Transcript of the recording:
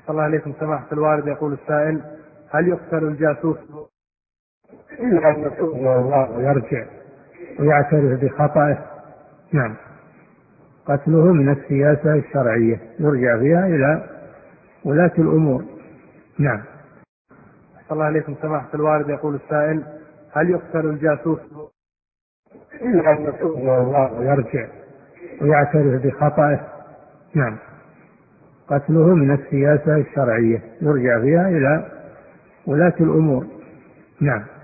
الله عليكم سماحة الوالد، يقول السائل: هل يقتل الجاسوس؟ إلا أن يتوب إلى الله ويرجع ويعترف بخطئه. نعم، قتله من السياسة الشرعية، يرجع فيها إلى ولاة الأمور. نعم. الله عليكم سماحة الوالد، يقول السائل: هل يقتل الجاسوس؟ إلا أن يتوب إلى الله ويرجع ويعترف بخطئه. نعم، قتله من السياسة الشرعية، يرجع فيها إلى ولاة الأمور. نعم.